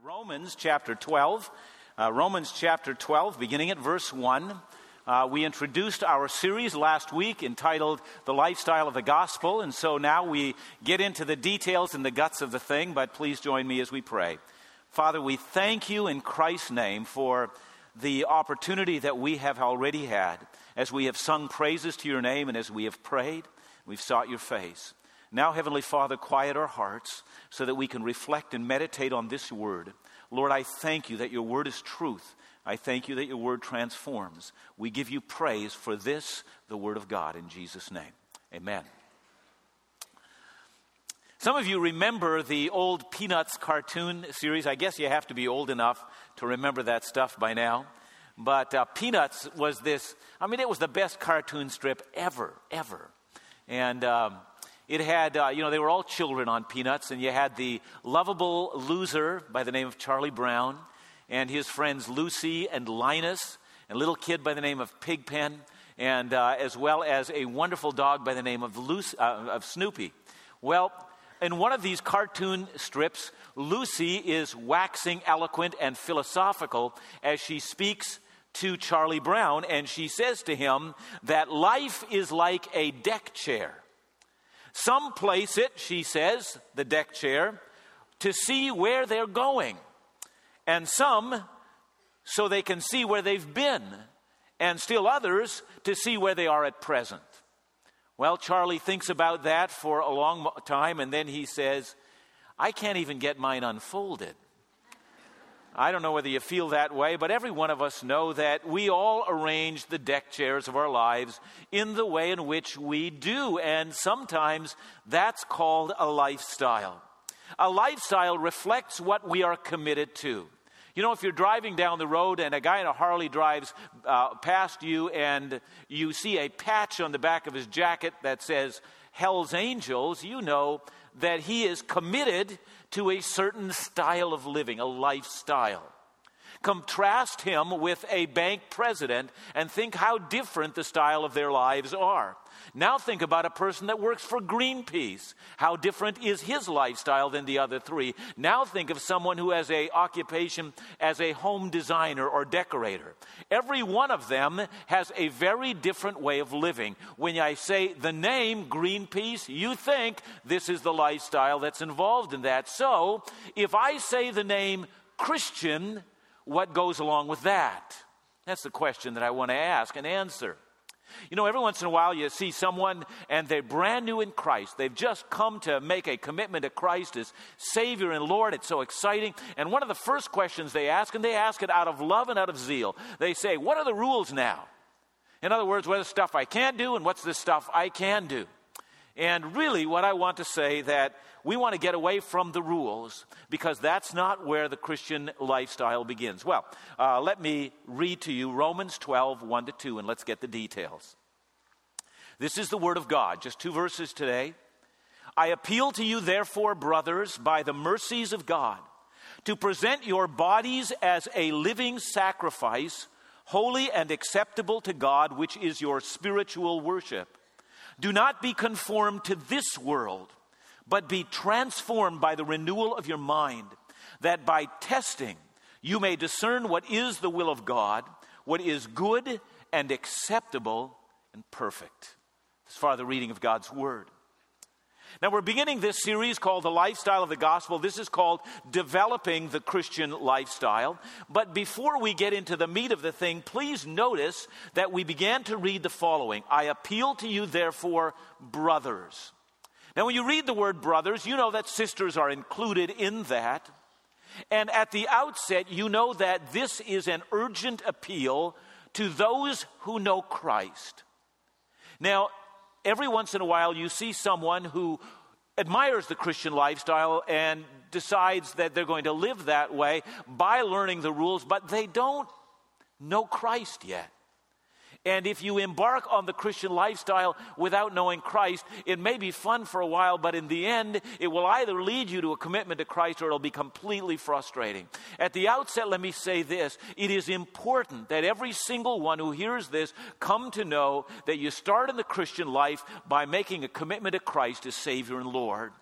Romans chapter 12. Romans chapter 12, beginning at verse 1. We introduced our series last week entitled The Lifestyle of the Gospel, and so now we get into the details and the guts of the thing, but please join me as we pray. Father, we thank you in Christ's name for the opportunity that we have already had as we have sung praises to your name and as we have prayed, we've sought your face. Now, Heavenly Father, quiet our hearts so that we can reflect and meditate on this word. Lord, I thank you that your word is truth. I thank you that your word transforms. We give you praise for this, the word of God, in Jesus' name. Amen. Some of you remember the old Peanuts cartoon series. I guess you have to be old enough to remember that stuff by now. But Peanuts was it was the best cartoon strip ever. And it had, they were all children on Peanuts, and you had the lovable loser by the name of Charlie Brown, and his friends Lucy and Linus, and a little kid by the name of Pigpen, and as well as a wonderful dog by the name of Snoopy. Well, in one of these cartoon strips, Lucy is waxing eloquent and philosophical as she speaks to Charlie Brown, and she says to him that life is like a deck chair. Some place it, she says, the deck chair, to see where they're going. And some, so they can see where they've been. And still others, to see where they are at present. Well, Charlie thinks about that for a long time, and then he says, I can't even get mine unfolded. I don't know whether you feel that way, but every one of us know that we all arrange the deck chairs of our lives in the way in which we do, and sometimes that's called a lifestyle. A lifestyle reflects what we are committed to. You know, if you're driving down the road and a guy in a Harley drives past you and you see a patch on the back of his jacket that says Hell's Angels, you know that he is committed to a certain style of living, a lifestyle. Contrast him with a bank president and think how different the style of their lives are. Now think about a person that works for Greenpeace. How different is his lifestyle than the other three? Now think of someone who has an occupation as a home designer or decorator. Every one of them has a very different way of living. When I say the name Greenpeace, you think this is the lifestyle that's involved in that. So if I say the name Christian, what goes along with that? That's the question that I want to ask and answer. You know, every once in a while you see someone and they're brand new in Christ. They've just come to make a commitment to Christ as Savior and Lord. It's so exciting. And one of the first questions they ask, and they ask it out of love and out of zeal, they say, what are the rules now? In other words, what's the stuff I can't do and what's the stuff I can do? And really what I want to say that we want to get away from the rules because that's not where the Christian lifestyle begins. Well, let me read to you Romans 12, 1-2, and let's get the details. This is the word of God, just 2 verses today. I appeal to you, therefore, brothers, by the mercies of God, to present your bodies as a living sacrifice, holy and acceptable to God, which is your spiritual worship. Do not be conformed to this world, but be transformed by the renewal of your mind, that by testing you may discern what is the will of God, what is good and acceptable and perfect. As far as the reading of God's word. Now we're beginning this series called The Lifestyle of the Gospel. This is called Developing the Christian Lifestyle. But before we get into the meat of the thing, please notice that we began to read the following. I appeal to you, therefore, brothers. Now when you read the word brothers, you know that sisters are included in that. And at the outset, you know that this is an urgent appeal to those who know Christ. Now, every once in a while, you see someone who admires the Christian lifestyle and decides that they're going to live that way by learning the rules, but they don't know Christ yet. And if you embark on the Christian lifestyle without knowing Christ, it may be fun for a while, but in the end, it will either lead you to a commitment to Christ or it'll be completely frustrating. At the outset, let me say this. It is important that every single one who hears this come to know that you start in the Christian life by making a commitment to Christ as Savior and Lord.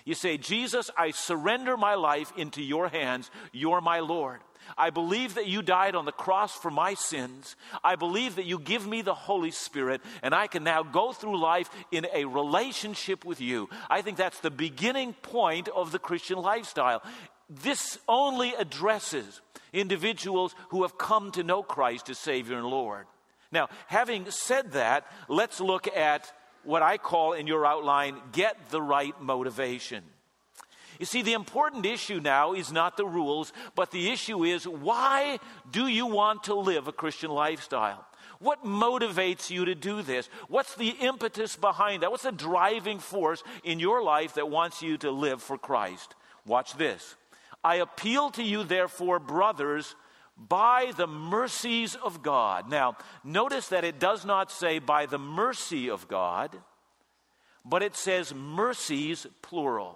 You say, Jesus, I surrender my life into your hands. You're my Lord. I believe that you died on the cross for my sins. I believe that you give me the Holy Spirit, and I can now go through life in a relationship with you. I think that's the beginning point of the Christian lifestyle. This only addresses individuals who have come to know Christ as Savior and Lord. Now, having said that, let's look at what I call in your outline, get the right motivation. You see, the important issue now is not the rules, but the issue is, why do you want to live a Christian lifestyle? What motivates you to do this? What's the impetus behind that? What's the driving force in your life that wants you to live for Christ? Watch this. I appeal to you, therefore, brothers, by the mercies of God. Now, notice that it does not say by the mercy of God, but it says mercies, plural.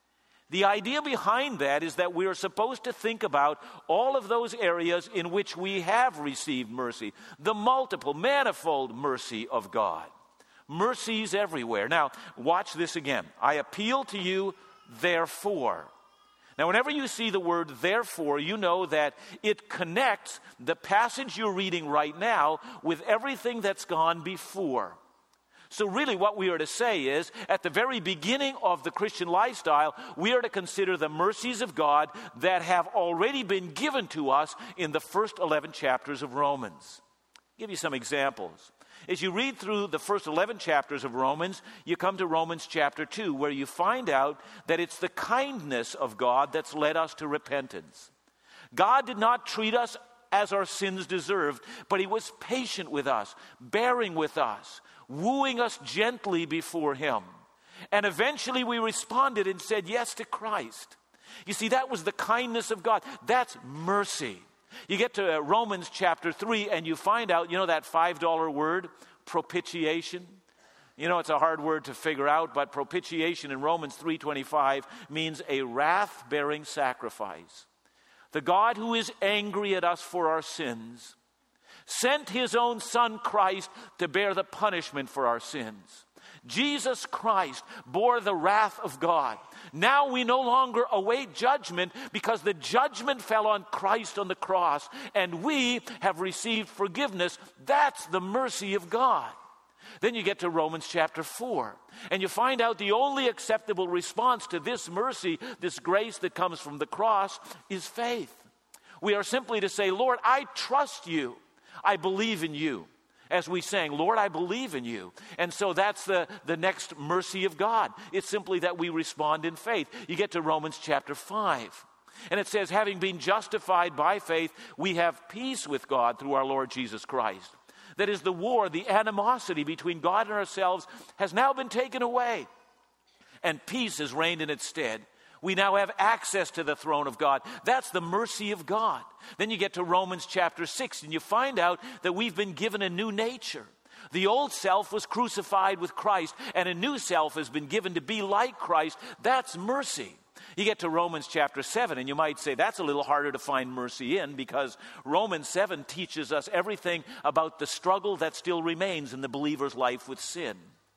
The idea behind that is that we are supposed to think about all of those areas in which we have received mercy, the multiple, manifold mercy of God. Mercies everywhere. Now, watch this again. I appeal to you, therefore. Now, whenever you see the word therefore, you know that it connects the passage you're reading right now with everything that's gone before. So really what we are to say is, at the very beginning of the Christian lifestyle, we are to consider the mercies of God that have already been given to us in the first 11 chapters of Romans. I'll give you some examples. As you read through the first 11 chapters of Romans, you come to Romans chapter 2, where you find out that it's the kindness of God that's led us to repentance. God did not treat us as our sins deserved, but he was patient with us, bearing with us, wooing us gently before him. And eventually we responded and said yes to Christ. You see, that was the kindness of God. That's mercy. You get to Romans chapter 3 and you find out, that $5 word, propitiation. It's a hard word to figure out, but propitiation in Romans 3:25 means a wrath-bearing sacrifice. The God who is angry at us for our sins sent his own Son Christ to bear the punishment for our sins. Jesus Christ bore the wrath of God. Now we no longer await judgment because the judgment fell on Christ on the cross, and we have received forgiveness. That's the mercy of God. Then you get to Romans chapter 4, and you find out the only acceptable response to this mercy, this grace that comes from the cross, is faith. We are simply to say, Lord, I trust you. I believe in you. As we sang, Lord, I believe in you. And so that's the next mercy of God. It's simply that we respond in faith. You get to Romans chapter 5. And it says, having been justified by faith, we have peace with God through our Lord Jesus Christ. That is, the war, the animosity between God and ourselves has now been taken away. And peace has reigned in its stead. We now have access to the throne of God. That's the mercy of God. Then you get to Romans chapter 6, and you find out that we've been given a new nature. The old self was crucified with Christ, and a new self has been given to be like Christ. That's mercy. You get to Romans chapter 7, and you might say that's a little harder to find mercy in, because Romans 7 teaches us everything about the struggle that still remains in the believer's life with sin.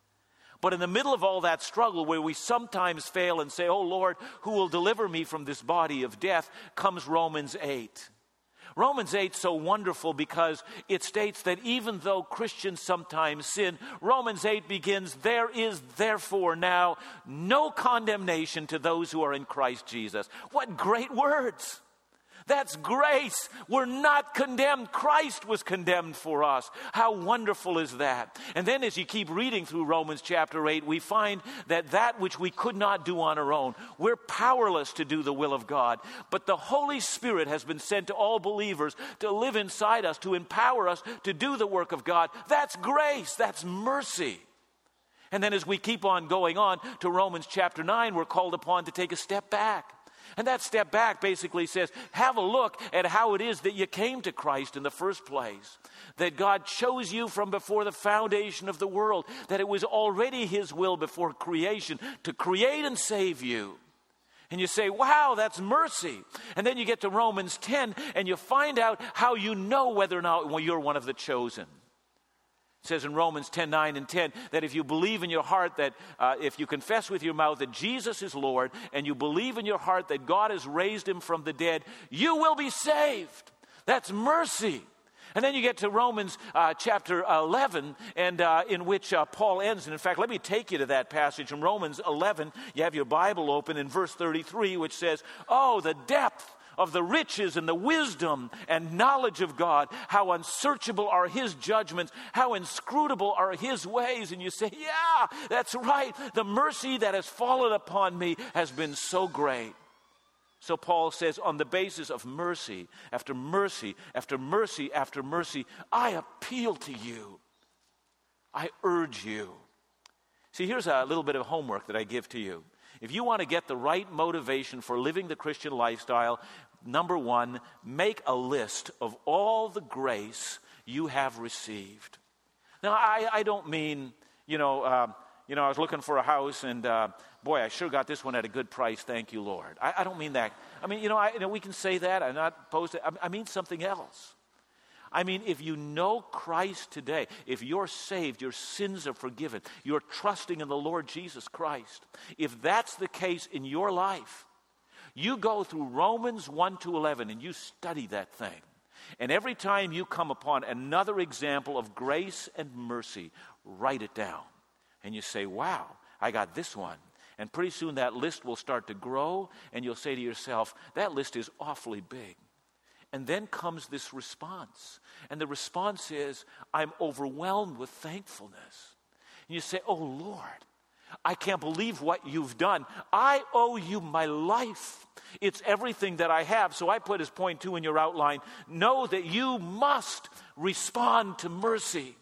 But in the middle of all that struggle, where we sometimes fail and say, oh Lord, who will deliver me from this body of death, comes Romans 8. Romans 8 is so wonderful because it states that even though Christians sometimes sin, Romans 8 begins, there is therefore now no condemnation to those who are in Christ Jesus. What great words! That's grace. We're not condemned. Christ was condemned for us. How wonderful is that? And then as you keep reading through Romans chapter 8, we find that which we could not do on our own, we're powerless to do the will of God. But the Holy Spirit has been sent to all believers to live inside us, to empower us to do the work of God. That's grace. That's mercy. And then as we keep on going on to Romans chapter 9, we're called upon to take a step back. And that step back basically says, have a look at how it is that you came to Christ in the first place. That God chose you from before the foundation of the world. That it was already his will before creation to create and save you. And you say, wow, that's mercy. And then you get to Romans 10 and you find out how you know whether or not you're one of the chosen. It says in Romans 10:9 and 10 that if you believe in your heart that if you confess with your mouth that Jesus is Lord and you believe in your heart that God has raised him from the dead, you will be saved. That's mercy. And then you get to Romans chapter 11, and in which Paul ends. And in fact, let me take you to that passage in Romans 11. You have your Bible open in verse 33, which says, "Oh, the depth of the riches and the wisdom and knowledge of God, how unsearchable are his judgments, how inscrutable are his ways." And you say, yeah, that's right. The mercy that has fallen upon me has been so great. So Paul says, on the basis of mercy, after mercy, after mercy, after mercy, I appeal to you. I urge you. See, here's a little bit of homework that I give to you. If you want to get the right motivation for living the Christian lifestyle, number one, make a list of all the grace you have received. Now, I don't mean, I was looking for a house and, boy, I sure got this one at a good price, thank you, Lord. I don't mean that. I mean, we can say that. I'm not opposed to it. I mean something else. I mean, if you know Christ today, if you're saved, your sins are forgiven, you're trusting in the Lord Jesus Christ, if that's the case in your life, you go through Romans 1-11 and you study that thing. And every time you come upon another example of grace and mercy, write it down. And you say, wow, I got this one. And pretty soon that list will start to grow, and you'll say to yourself, that list is awfully big. And then comes this response. And the response is, I'm overwhelmed with thankfulness. And you say, oh Lord, I can't believe what you've done. I owe you my life. It's everything that I have. So I put as point 2 in your outline, know that you must respond to mercy.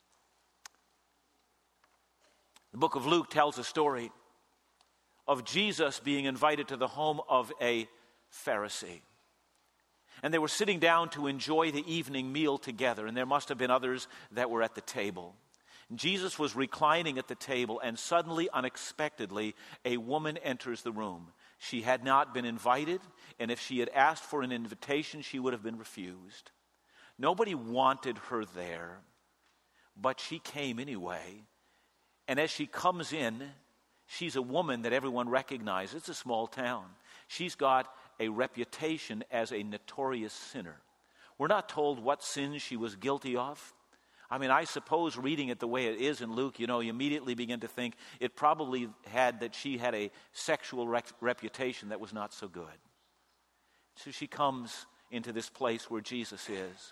The book of Luke tells a story of Jesus being invited to the home of a Pharisee. And they were sitting down to enjoy the evening meal together, and there must have been others that were at the table. And Jesus was reclining at the table, and suddenly, unexpectedly, a woman enters the room. She had not been invited, and if she had asked for an invitation, she would have been refused. Nobody wanted her there, but she came anyway. And as she comes in, she's a woman that everyone recognizes. It's a small town. She's got a reputation as a notorious sinner. We're not told what sins she was guilty of. I mean, I suppose reading it the way it is in Luke, you immediately begin to think it probably had that she had a sexual reputation that was not so good. So she comes into this place where Jesus is.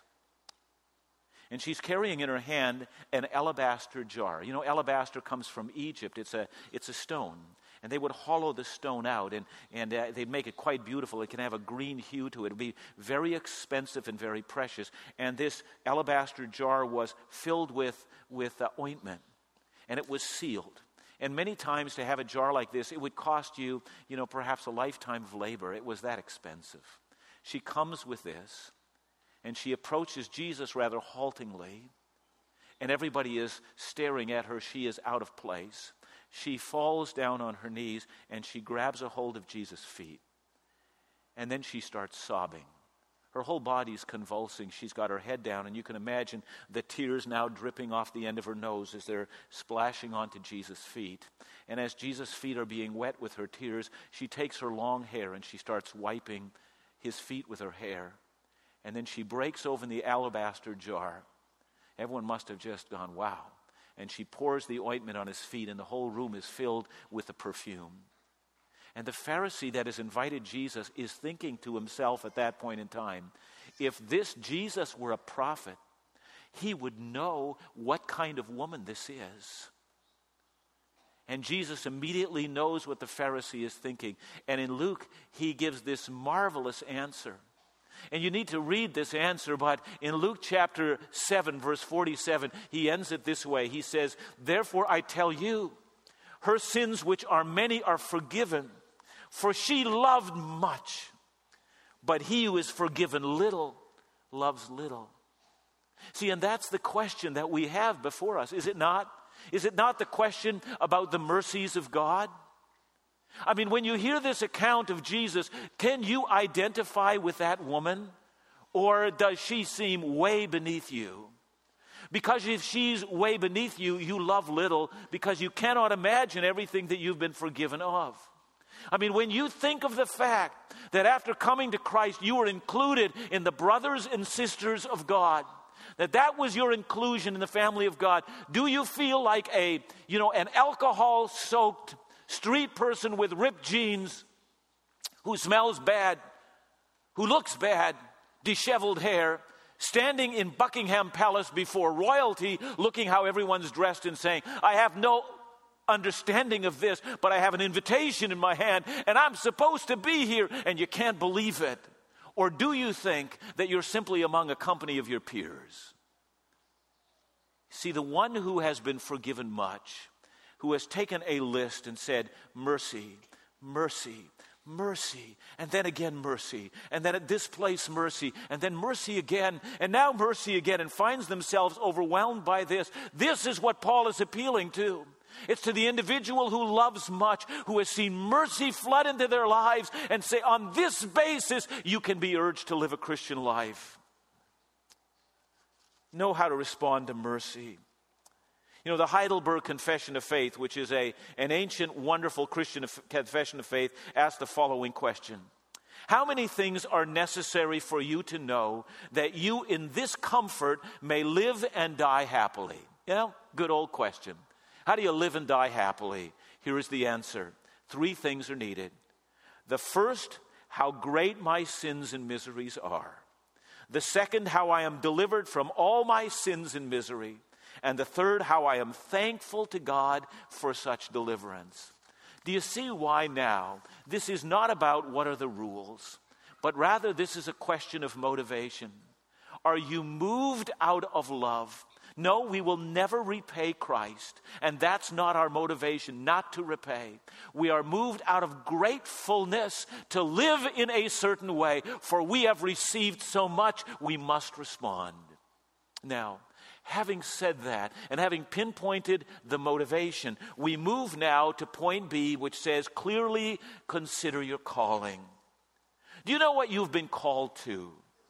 And she's carrying in her hand an alabaster jar. Alabaster comes from Egypt. It's a stone. And they would hollow the stone out, and they'd make it quite beautiful. It can have a green hue to it. It would be very expensive and very precious. And this alabaster jar was filled with ointment, and it was sealed. And many times to have a jar like this, it would cost you, perhaps a lifetime of labor. It was that expensive. She comes with this, and she approaches Jesus rather haltingly, and everybody is staring at her. She is out of place. She falls down on her knees, and she grabs a hold of Jesus' feet. And then she starts sobbing. Her whole body's convulsing. She's got her head down, and you can imagine the tears now dripping off the end of her nose as they're splashing onto Jesus' feet. And as Jesus' feet are being wet with her tears, she takes her long hair and she starts wiping his feet with her hair. And then she breaks open the alabaster jar. Everyone must have just gone, wow. And she pours the ointment on his feet, and the whole room is filled with the perfume. And the Pharisee that has invited Jesus is thinking to himself at that point in time, if this Jesus were a prophet, he would know what kind of woman this is. And Jesus immediately knows what the Pharisee is thinking. And in Luke, he gives this marvelous answer. And you need to read this answer, but in Luke chapter 7, verse 47, he ends it this way. He says, therefore I tell you, her sins which are many are forgiven, for she loved much. But he who is forgiven little loves little. See, and that's the question that we have before us, is it not? Is it not the question about the mercies of God? I mean, when you hear this account of Jesus, can you identify with that woman? Or does she seem way beneath you? Because if she's way beneath you, you love little because you cannot imagine everything that you've been forgiven of. I mean, when you think of the fact that after coming to Christ, you were included in the brothers and sisters of God, that was your inclusion in the family of God, do you feel like an alcohol-soaked street person with ripped jeans who smells bad, who looks bad, disheveled hair, standing in Buckingham Palace before royalty, looking how everyone's dressed and saying, I have no understanding of this, but I have an invitation in my hand, and I'm supposed to be here, and you can't believe it? Or do you think that you're simply among a company of your peers? See, the one who has been forgiven much, who has taken a list and said, mercy, mercy, mercy, and then again mercy, and then at this place mercy, and then mercy again, and now mercy again, and finds themselves overwhelmed by this. This is what Paul is appealing to. It's to the individual who loves much, who has seen mercy flood into their lives, and say, on this basis, you can be urged to live a Christian life. Know how to respond to mercy. You know, the Heidelberg Confession of Faith, which is an ancient, wonderful Christian confession of faith, asks the following question. How many things are necessary for you to know that you in this comfort may live and die happily? You know, good old question. How do you live and die happily? Here is the answer. 3 things are needed. The first, how great my sins and miseries are. The second, how I am delivered from all my sins and misery. And the third, how I am thankful to God for such deliverance. Do you see why now? This is not about what are the rules, but rather this is a question of motivation. Are you moved out of love? No, we will never repay Christ, and that's not our motivation, not to repay. We are moved out of gratefulness to live in a certain way, for we have received so much, we must respond. Now, having said that, and having pinpointed the motivation, we move now to point B, which says, clearly consider your calling. Do you know what you've been called to?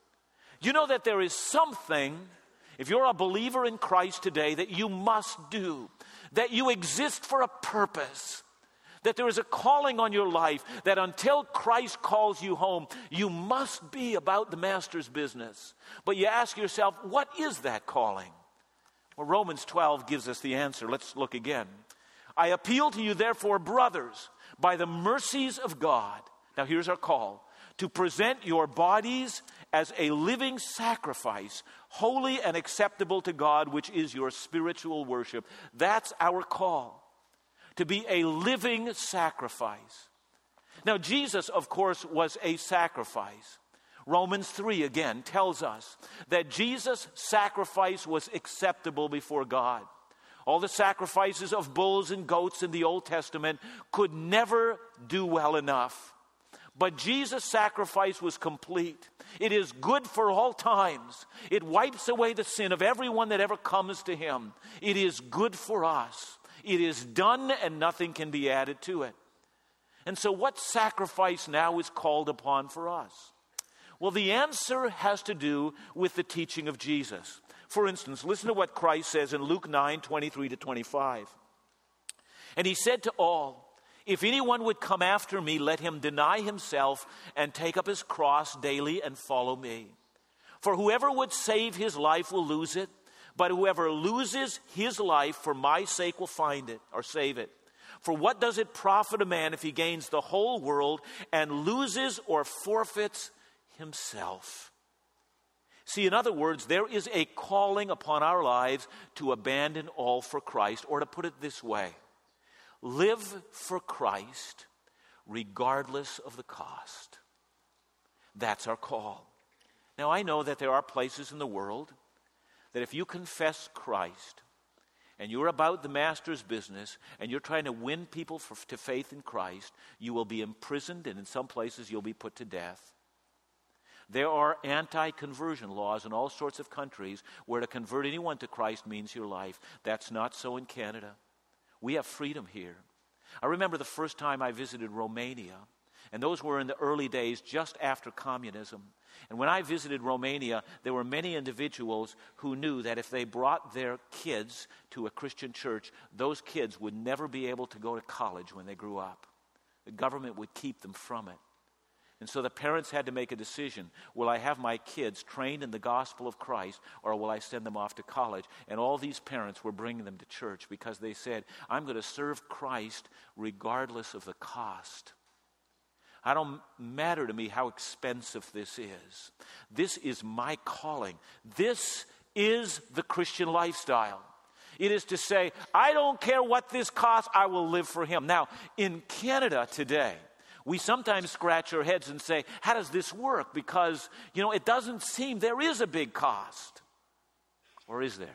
Do you know that there is something, if you're a believer in Christ today, that you must do, that you exist for a purpose, that there is a calling on your life, that until Christ calls you home, you must be about the Master's business. But you ask yourself, what is that calling? Well, Romans 12 gives us the answer. Let's look again. I appeal to you, therefore, brothers, by the mercies of God. Now, here's our call. To present your bodies as a living sacrifice, holy and acceptable to God, which is your spiritual worship. That's our call. To be a living sacrifice. Now, Jesus, of course, was a sacrifice. Romans 3, again, tells us that Jesus' sacrifice was acceptable before God. All the sacrifices of bulls and goats in the Old Testament could never do well enough. But Jesus' sacrifice was complete. It is good for all times. It wipes away the sin of everyone that ever comes to him. It is good for us. It is done and nothing can be added to it. And so what sacrifice now is called upon for us? Well, the answer has to do with the teaching of Jesus. For instance, listen to what Christ says in Luke 9:23-25. And he said to all, if anyone would come after me, let him deny himself and take up his cross daily and follow me. For whoever would save his life will lose it, but whoever loses his life for my sake will find it or save it. For what does it profit a man if he gains the whole world and loses or forfeits himself? See, in other words, there is a calling upon our lives to abandon all for Christ, or to put it this way, live for Christ regardless of the cost. That's our call. Now, I know that there are places in the world that if you confess Christ and you're about the Master's business and you're trying to win people to faith in Christ, you will be imprisoned, and in some places you'll be put to death. There are anti-conversion laws in all sorts of countries where to convert anyone to Christ means your life. That's not so in Canada. We have freedom here. I remember the first time I visited Romania, And those were in the early days just after communism. And when I visited Romania, there were many individuals who knew that if they brought their kids to a Christian church, those kids would never be able to go to college when they grew up. The government would keep them from it. And so the parents had to make a decision. Will I have my kids trained in the gospel of Christ, or will I send them off to college? And all these parents were bringing them to church because they said, I'm going to serve Christ regardless of the cost. I don't matter to me how expensive this is. This is my calling. This is the Christian lifestyle. It is to say, I don't care what this costs, I will live for him. Now, in Canada today, we sometimes scratch our heads and say, how does this work? Because, it doesn't seem there is a big cost. Or is there?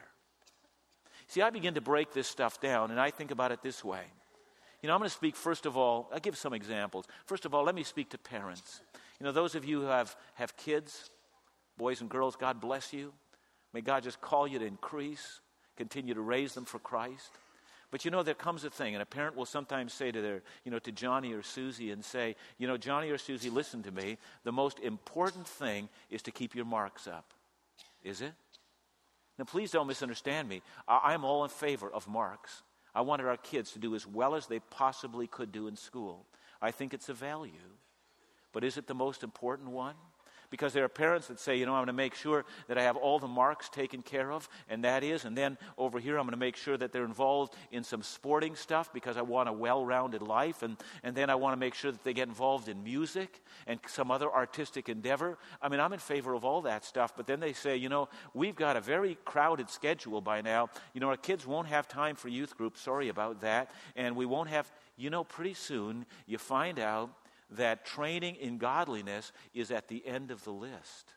See, I begin to break this stuff down, and I think about it this way. I'm going to speak, first of all, I'll give some examples. First of all, let me speak to parents. Those of you who have kids, boys and girls, God bless you. May God just call you to increase, continue to raise them for Christ. But there comes a thing, and a parent will sometimes say to to Johnny or Susie and say, Johnny or Susie, listen to me. The most important thing is to keep your marks up. Is it? Now, please don't misunderstand me. I'm all in favor of marks. I wanted our kids to do as well as they possibly could do in school. I think it's a value. But is it the most important one? Because there are parents that say, I'm going to make sure that I have all the marks taken care of, and then over here I'm going to make sure that they're involved in some sporting stuff because I want a well-rounded life, and then I want to make sure that they get involved in music and some other artistic endeavor. I'm in favor of all that stuff, but then they say, we've got a very crowded schedule by now. Our kids won't have time for youth group, sorry about that, and we won't have, pretty soon you find out that training in godliness is at the end of the list.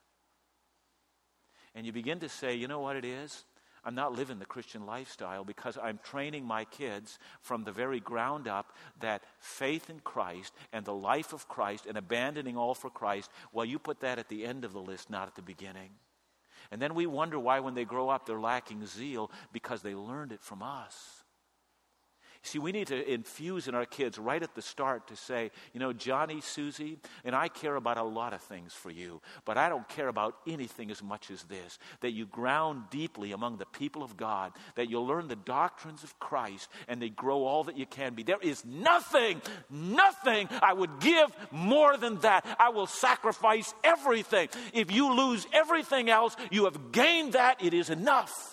And you begin to say, you know what it is? I'm not living the Christian lifestyle because I'm training my kids from the very ground up that faith in Christ and the life of Christ and abandoning all for Christ, well, you put that at the end of the list, not at the beginning. And then we wonder why when they grow up they're lacking zeal because they learned it from us. See, we need to infuse in our kids right at the start to say, Johnny, Susie, and I care about a lot of things for you, but I don't care about anything as much as this, that you ground deeply among the people of God, that you'll learn the doctrines of Christ, and they grow all that you can be. There is nothing I would give more than that. I will sacrifice everything. If you lose everything else, you have gained that. It is enough.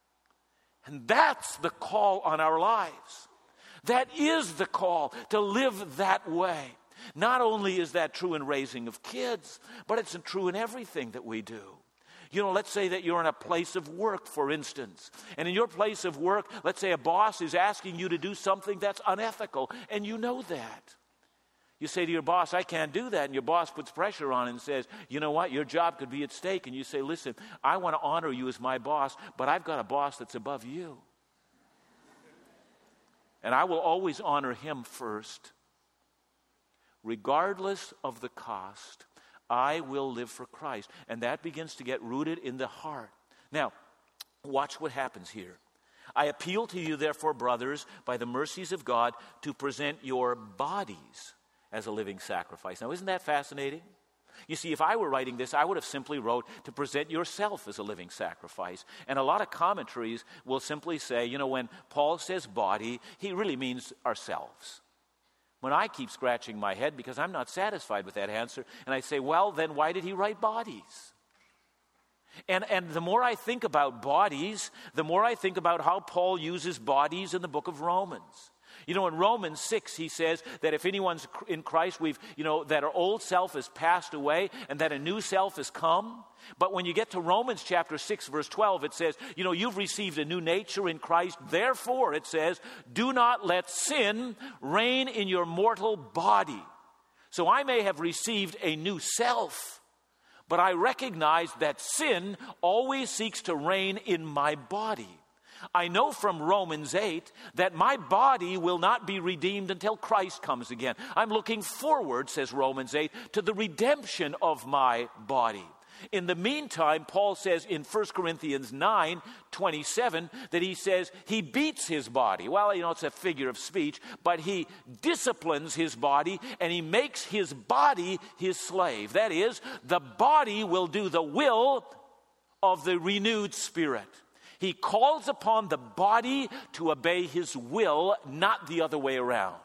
And that's the call on our lives. That is the call to live that way. Not only is that true in raising of kids, but it's true in everything that we do. Let's say that you're in a place of work, for instance. And in your place of work, let's say a boss is asking you to do something that's unethical, and you know that. You say to your boss, I can't do that. And your boss puts pressure on and says, you know what, your job could be at stake. And you say, listen, I want to honor you as my boss, but I've got a boss that's above you. And I will always honor him first. Regardless of the cost, I will live for Christ. And that begins to get rooted in the heart. Now, watch what happens here. I appeal to you, therefore, brothers, by the mercies of God, to present your bodies as a living sacrifice. Now, isn't that fascinating? You see, if I were writing this, I would have simply wrote to present yourself as a living sacrifice. And a lot of commentaries will simply say, when Paul says body, he really means ourselves. When I keep scratching my head because I'm not satisfied with that answer, and I say, well, then why did he write bodies? And the more I think about bodies, the more I think about how Paul uses bodies in the book of Romans. In Romans 6, he says that if anyone's in Christ, that our old self has passed away and that a new self has come. But when you get to Romans chapter 6, verse 12, it says, you've received a new nature in Christ. Therefore, it says, do not let sin reign in your mortal body. So I may have received a new self, but I recognize that sin always seeks to reign in my body. I know from Romans 8 that my body will not be redeemed until Christ comes again. I'm looking forward, says Romans 8, to the redemption of my body. In the meantime, Paul says in 1 Corinthians 9:27 that he says he beats his body. Well, it's a figure of speech, but he disciplines his body and he makes his body his slave. That is, the body will do the will of the renewed spirit. He calls upon the body to obey his will, not the other way around.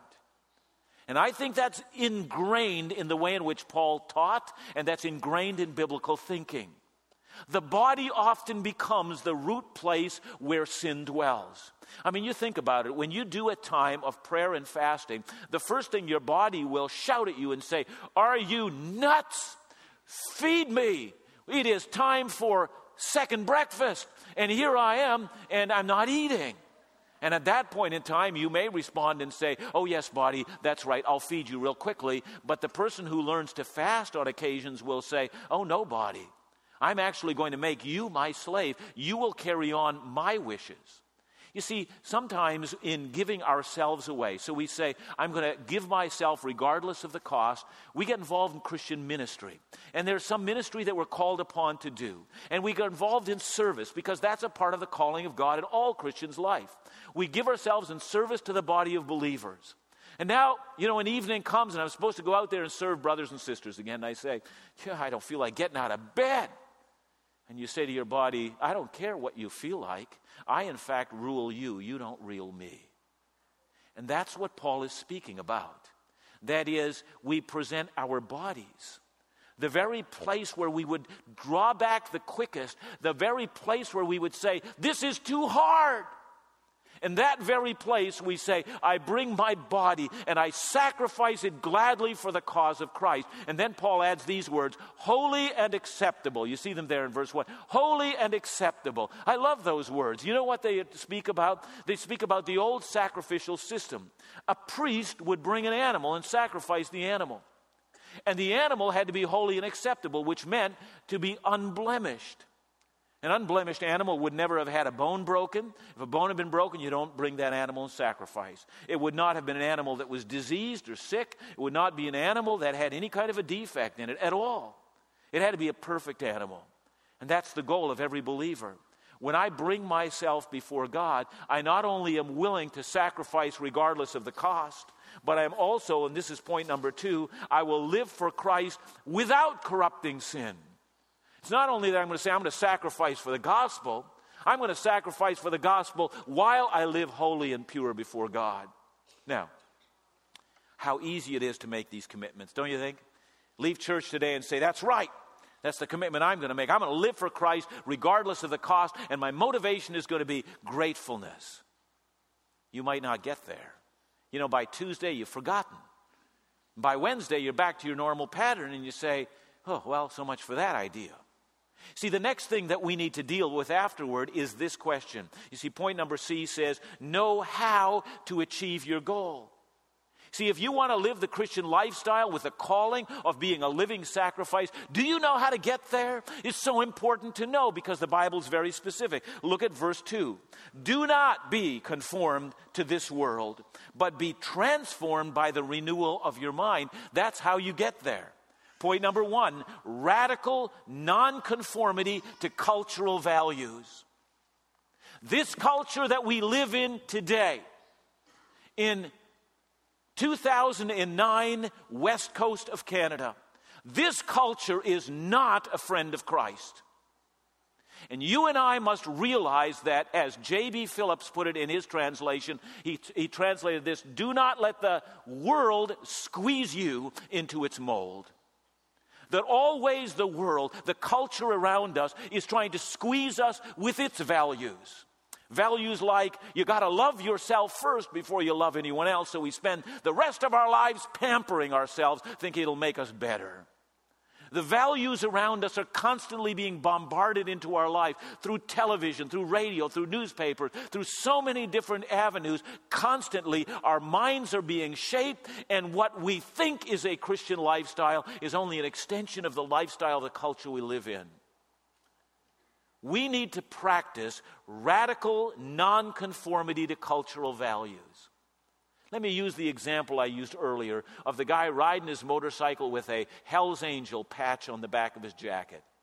And I think that's ingrained in the way in which Paul taught, and that's ingrained in biblical thinking. The body often becomes the root place where sin dwells. I mean, you think about it. When you do a time of prayer and fasting, the first thing your body will shout at you and say, "Are you nuts? Feed me. It is time for second breakfast. And here I am, and I'm not eating." And at that point in time, you may respond and say, "Oh, yes, body, that's right, I'll feed you real quickly." But the person who learns to fast on occasions will say, "Oh, no, body, I'm actually going to make you my slave. You will carry on my wishes." You see, sometimes in giving ourselves away, so we say, "I'm going to give myself regardless of the cost," we get involved in Christian ministry. And there's some ministry that we're called upon to do. And we get involved in service because that's a part of the calling of God in all Christians' life. We give ourselves in service to the body of believers. And now, an evening comes and I'm supposed to go out there and serve brothers and sisters again. And I say, "I don't feel like getting out of bed." And you say to your body, "I don't care what you feel like. I, in fact, rule you. You don't rule me." And that's what Paul is speaking about. That is, we present our bodies. The very place where we would draw back the quickest, the very place where we would say, "This is too hard." In that very place, we say, "I bring my body and I sacrifice it gladly for the cause of Christ." And then Paul adds these words, "holy and acceptable." You see them there in verse 1. Holy and acceptable. I love those words. You know what they speak about? They speak about the old sacrificial system. A priest would bring an animal and sacrifice the animal. And the animal had to be holy and acceptable, which meant to be unblemished. An unblemished animal would never have had a bone broken. If a bone had been broken, you don't bring that animal in sacrifice. It would not have been an animal that was diseased or sick. It would not be an animal that had any kind of a defect in it at all. It had to be a perfect animal. And that's the goal of every believer. When I bring myself before God, I not only am willing to sacrifice regardless of the cost, but I am also, and this is point number 2, I will live for Christ without corrupting sin. It's not only that I'm going to say I'm going to sacrifice for the gospel, I'm going to sacrifice for the gospel while I live holy and pure before God. Now, how easy it is to make these commitments, don't you think? Leave church today and say, "That's right. That's the commitment I'm going to make. I'm going to live for Christ regardless of the cost, and my motivation is going to be gratefulness." You might not get there. By Tuesday, you've forgotten. By Wednesday, you're back to your normal pattern, and you say, "Oh, well, so much for that idea." See, the next thing that we need to deal with afterward is this question. You see, point number C says, know how to achieve your goal. See, if you want to live the Christian lifestyle with the calling of being a living sacrifice, do you know how to get there? It's so important to know because the Bible is very specific. Look at verse 2. "Do not be conformed to this world, but be transformed by the renewal of your mind." That's how you get there. Point number 1, radical nonconformity to cultural values. This culture that we live in today, in 2009, west coast of Canada, this culture is not a friend of Christ. And you and I must realize that, as J.B. Phillips put it in his translation, he translated this, "Do not let the world squeeze you into its mold." That always the world, the culture around us, is trying to squeeze us with its values. Values like, you got to love yourself first before you love anyone else, so we spend the rest of our lives pampering ourselves, thinking it'll make us better. The values around us are constantly being bombarded into our life through television, through radio, through newspapers, through so many different avenues. Constantly, our minds are being shaped, and what we think is a Christian lifestyle is only an extension of the lifestyle of the culture we live in. We need to practice radical nonconformity to cultural values. Let me use the example I used earlier of the guy riding his motorcycle with a Hell's Angel patch on the back of his jacket.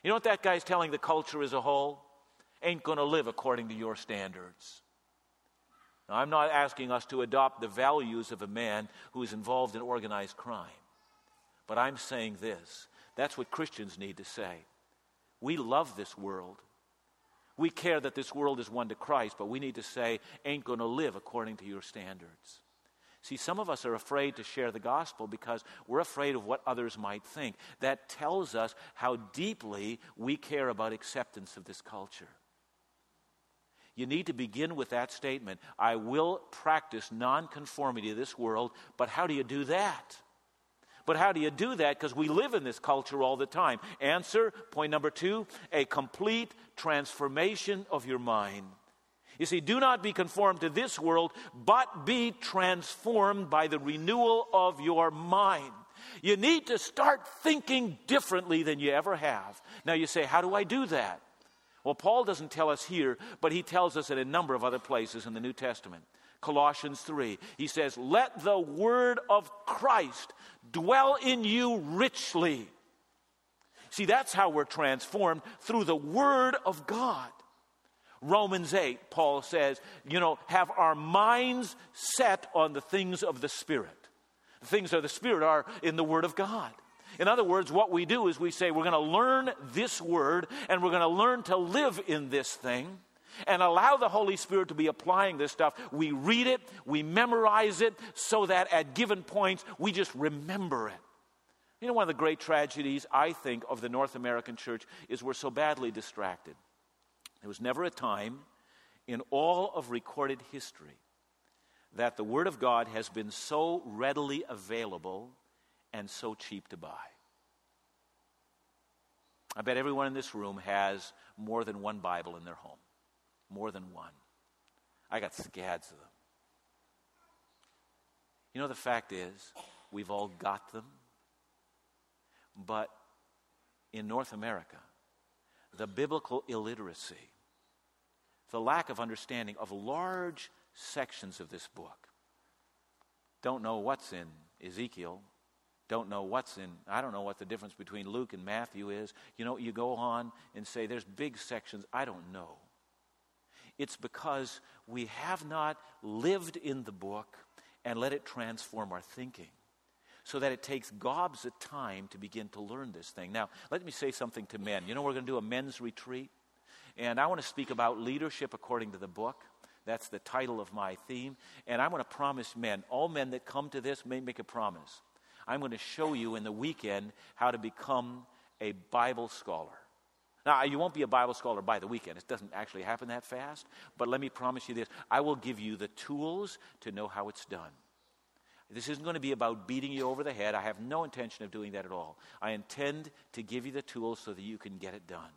You know what that guy's telling the culture as a whole? Ain't going to live according to your standards. Now, I'm not asking us to adopt the values of a man who is involved in organized crime. But I'm saying this. That's what Christians need to say. We love this world. We care that this world is one to Christ, but we need to say, ain't going to live according to your standards. See, some of us are afraid to share the gospel because we're afraid of what others might think. That tells us how deeply we care about acceptance of this culture. You need to begin with that statement, I will practice nonconformity to this world, but how do you do that? But how do you do that? Because we live in this culture all the time. Answer, point number 2, a complete transformation of your mind. You see, do not be conformed to this world, but be transformed by the renewal of your mind. You need to start thinking differently than you ever have. Now you say, how do I do that? Well, Paul doesn't tell us here, but he tells us in a number of other places in the New Testament. Colossians 3, he says, let the word of Christ dwell in you richly. See, that's how we're transformed, through the word of God. Romans 8, Paul says, have our minds set on the things of the Spirit. The things of the Spirit are in the word of God. In other words, what we do is we say, we're going to learn this word, and we're going to learn to live in this thing, and allow the Holy Spirit to be applying this stuff. We read it, we memorize it, so that at given points, we just remember it. You know, one of the great tragedies, I think, of the North American church is we're so badly distracted. There was never a time in all of recorded history that the Word of God has been so readily available and so cheap to buy. I bet everyone in this room has more than one Bible in their home. More than one. I got scads of them. You know, the fact is, we've all got them. But in North America, the biblical illiteracy, the lack of understanding of large sections of this book, don't know what's in Ezekiel, don't know what's in, I don't know what the difference between Luke and Matthew is. You go on and say there's big sections, I don't know. It's because we have not lived in the book and let it transform our thinking, so that it takes gobs of time to begin to learn this thing. Now, let me say something to men. We're going to do a men's retreat, and I want to speak about leadership according to the book. That's the title of my theme. And I want to promise men, all men that come to this, may make a promise. I'm going to show you in the weekend how to become a Bible scholar. Now, you won't be a Bible scholar by the weekend. It doesn't actually happen that fast. But let me promise you this. I will give you the tools to know how it's done. This isn't going to be about beating you over the head. I have no intention of doing that at all. I intend to give you the tools so that you can get it done.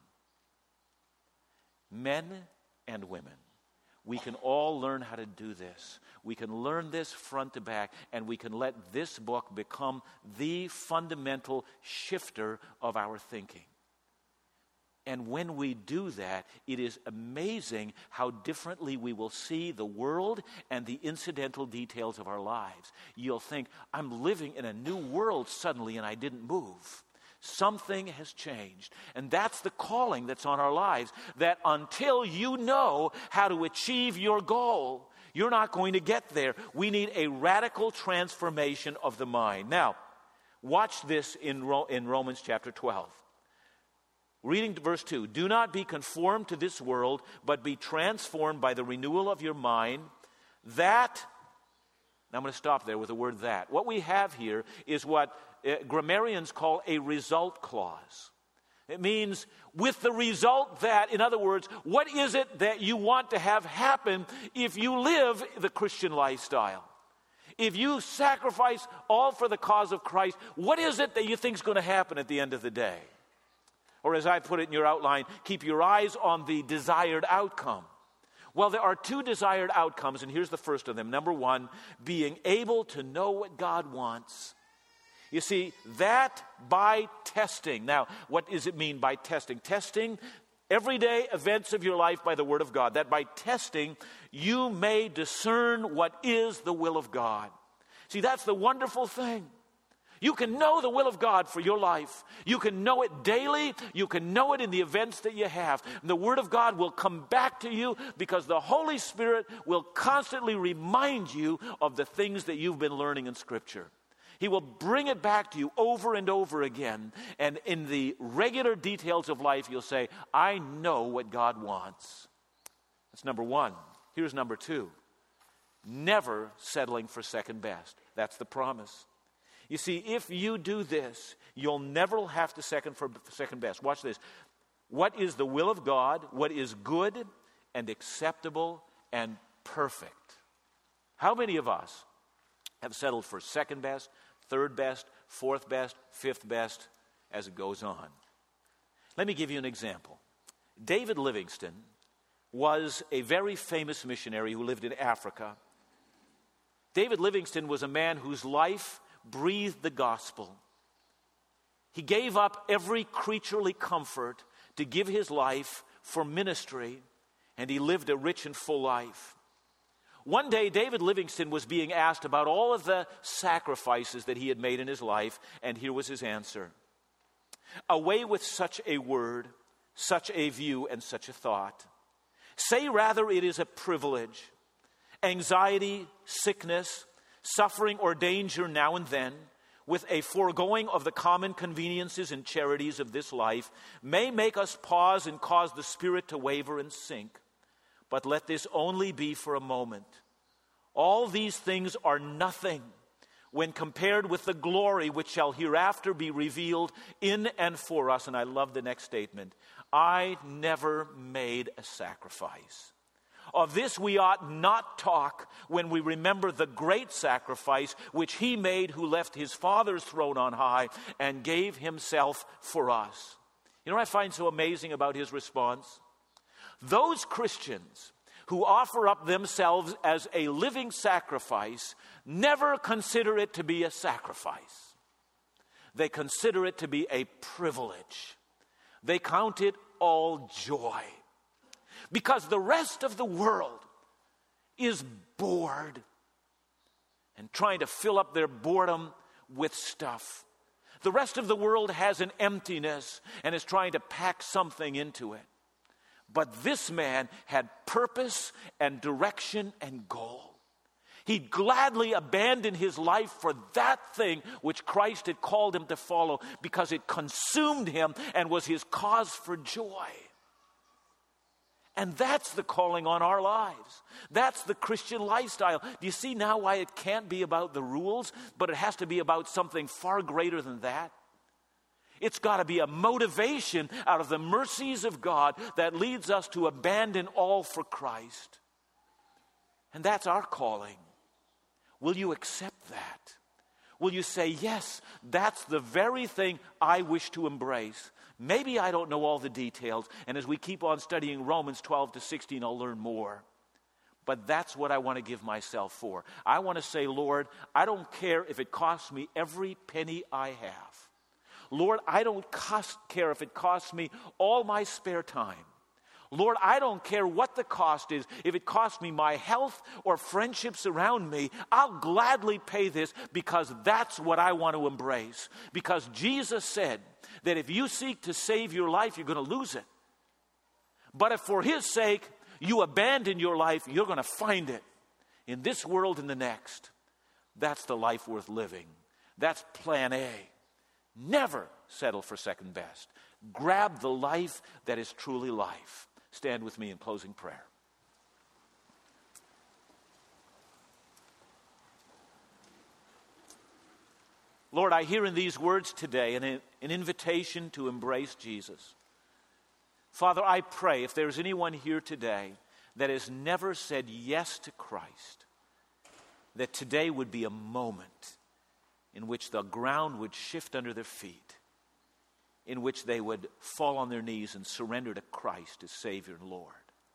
Men and women, we can all learn how to do this. We can learn this front to back, and we can let this book become the fundamental shifter of our thinking. And when we do that, it is amazing how differently we will see the world and the incidental details of our lives. You'll think, I'm living in a new world suddenly and I didn't move. Something has changed. And that's the calling that's on our lives, that until you know how to achieve your goal, you're not going to get there. We need a radical transformation of the mind. Now, watch this in Romans chapter 12. Reading verse 2, do not be conformed to this world, but be transformed by the renewal of your mind, that, now I'm going to stop there with the word that. What we have here is what grammarians call a result clause. It means with the result that, in other words, what is it that you want to have happen if you live the Christian lifestyle? If you sacrifice all for the cause of Christ, what is it that you think is going to happen at the end of the day? Or as I put it in your outline, keep your eyes on the desired outcome. Well, there are two desired outcomes, and here's the first of them. Number one, being able to know what God wants. You see, that by testing. Now, what does it mean by testing? Testing everyday events of your life by the Word of God. That by testing, you may discern what is the will of God. See, that's the wonderful thing. You can know the will of God for your life. You can know it daily. You can know it in the events that you have. And the Word of God will come back to you because the Holy Spirit will constantly remind you of the things that you've been learning in Scripture. He will bring it back to you over and over again. And in the regular details of life, you'll say, I know what God wants. That's number one. Here's number two. Never settling for second best. That's the promise. You see, if you do this, you'll never have to settle for second best. Watch this. What is the will of God? What is good and acceptable and perfect? How many of us have settled for second best, third best, fourth best, fifth best, as it goes on? Let me give you an example. David Livingstone was a very famous missionary who lived in Africa. David Livingstone was a man whose life breathed the gospel. He gave up every creaturely comfort to give his life for ministry, and he lived a rich and full life. One day, David Livingstone was being asked about all of the sacrifices that he had made in his life, and here was his answer. Away with such a word, such a view, and such a thought. Say rather it is a privilege. Anxiety, sickness, suffering or danger now and then, with a foregoing of the common conveniences and charities of this life, may make us pause and cause the spirit to waver and sink. But let this only be for a moment. All these things are nothing when compared with the glory which shall hereafter be revealed in and for us. And I love the next statement. I never made a sacrifice. Of this we ought not talk when we remember the great sacrifice which he made who left his Father's throne on high and gave himself for us. You know what I find so amazing about his response? Those Christians who offer up themselves as a living sacrifice never consider it to be a sacrifice. They consider it to be a privilege. They count it all joy. Because the rest of the world is bored and trying to fill up their boredom with stuff. The rest of the world has an emptiness and is trying to pack something into it. But this man had purpose and direction and goal. He'd gladly abandon his life for that thing which Christ had called him to follow because it consumed him and was his cause for joy. And that's the calling on our lives. That's the Christian lifestyle. Do you see now why it can't be about the rules, but it has to be about something far greater than that? It's got to be a motivation out of the mercies of God that leads us to abandon all for Christ. And that's our calling. Will you accept that? Will you say, yes, that's the very thing I wish to embrace? Maybe I don't know all the details, and as we keep on studying Romans 12 to 16, I'll learn more. But that's what I want to give myself for. I want to say, Lord, I don't care if it costs me every penny I have. Lord, I don't care if it costs me all my spare time. Lord, I don't care what the cost is. If it costs me my health or friendships around me, I'll gladly pay this because that's what I want to embrace. Because Jesus said that if you seek to save your life, you're going to lose it. But if for his sake you abandon your life, you're going to find it in this world and the next. That's the life worth living. That's plan A. Never settle for second best. Grab the life that is truly life. Stand with me in closing prayer. Lord, I hear in these words today an invitation to embrace Jesus. Father, I pray if there's anyone here today that has never said yes to Christ, that today would be a moment in which the ground would shift under their feet, in which they would fall on their knees and surrender to Christ as Savior and Lord.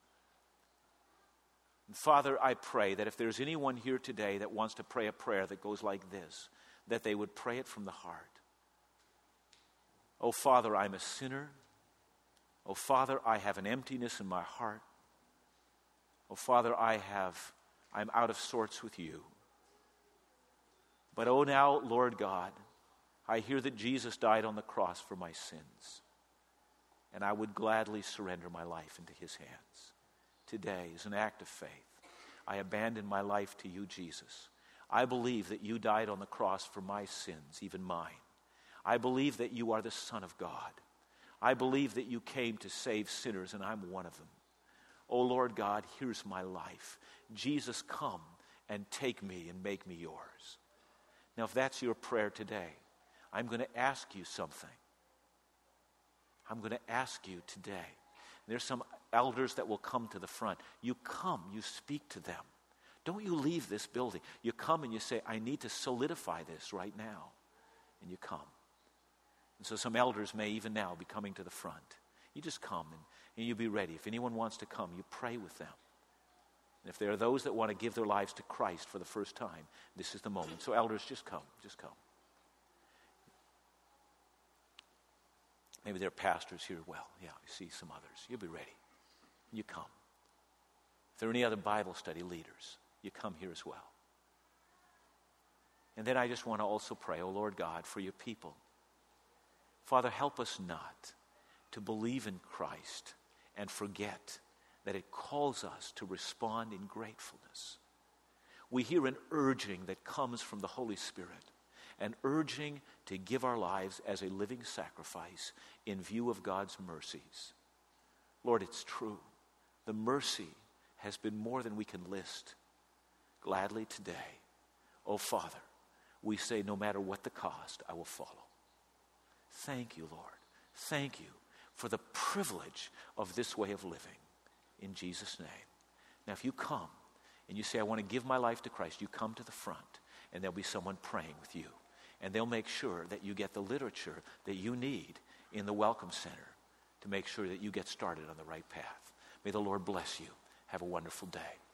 And Father, I pray that if there's anyone here today that wants to pray a prayer that goes like this, that they would pray it from the heart. Oh, Father, I'm a sinner. Oh, Father, I have an emptiness in my heart. Oh, Father, I'm out of sorts with you. But oh, now, Lord God, I hear that Jesus died on the cross for my sins, and I would gladly surrender my life into his hands. Today, as an act of faith, I abandon my life to you, Jesus. I believe that you died on the cross for my sins, even mine. I believe that you are the Son of God. I believe that you came to save sinners, and I'm one of them. Oh, Lord God, here's my life. Jesus, come and take me and make me yours. Now, if that's your prayer today, I'm going to ask you something. I'm going to ask you today. There's some elders that will come to the front. You come, you speak to them. Don't you leave this building. You come and you say, I need to solidify this right now. And you come. And so some elders may even now be coming to the front. You just come and you be ready. If anyone wants to come, you pray with them. And if there are those that want to give their lives to Christ for the first time, this is the moment. So elders, just come. Just come. Maybe there are pastors here. Well, yeah, I see some others. You'll be ready. You come. If there are any other Bible study leaders, you come here as well. And then I just want to also pray, oh Lord God, for your people. Father, help us not to believe in Christ and forget that it calls us to respond in gratefulness. We hear an urging that comes from the Holy Spirit, an urging to give our lives as a living sacrifice in view of God's mercies. Lord, it's true. The mercy has been more than we can list. Gladly today, oh Father, we say no matter what the cost, I will follow. Thank you, Lord. Thank you for the privilege of this way of living. In Jesus' name. Now, if you come and you say, I want to give my life to Christ, you come to the front and there'll be someone praying with you. And they'll make sure that you get the literature that you need in the Welcome Center to make sure that you get started on the right path. May the Lord bless you. Have a wonderful day.